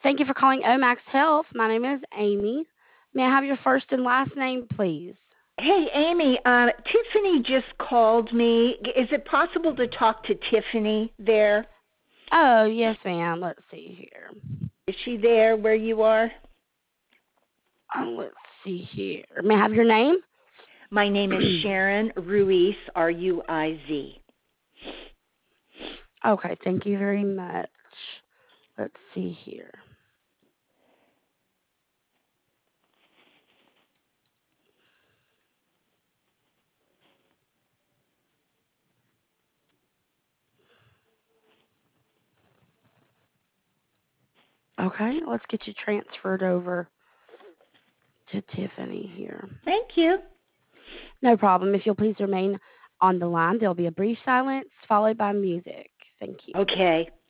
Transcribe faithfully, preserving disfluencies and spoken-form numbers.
Thank you for calling Omax Health. My name is Amy. May I have your first and last name, please? Hey, Amy, uh, Tiffany just called me. Is it possible to talk to Tiffany there? Oh, yes, ma'am. Let's see here. Is she there where you are? Um, let's see here. May I have your name? My name is Sharon Ruiz, R U I Z. Okay, thank you very much. Let's see here. Okay, let's get you transferred over to Tiffany here. Thank you. No problem. If you'll please remain on the line, there'll be a brief silence followed by music. Thank you. Okay.